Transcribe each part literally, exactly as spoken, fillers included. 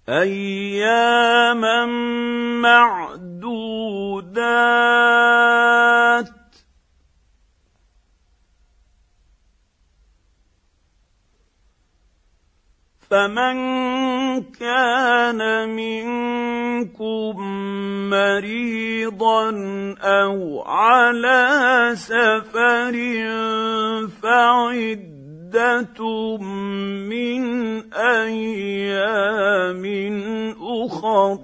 أياما معدودات فمن كان منكم مريضا أو على سفر فعدة من أيام أخر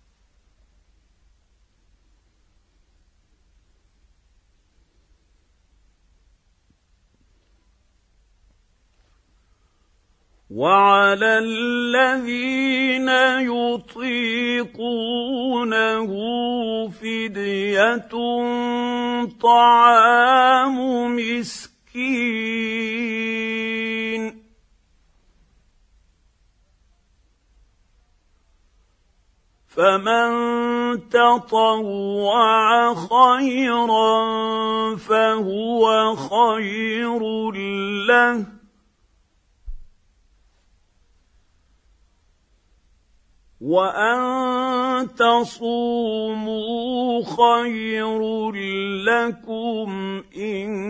وعلى الذين يطيقونه فدية طعام مسكين فمن تطوع خيرا فهو خير له وأن تصوموا خير لكم إن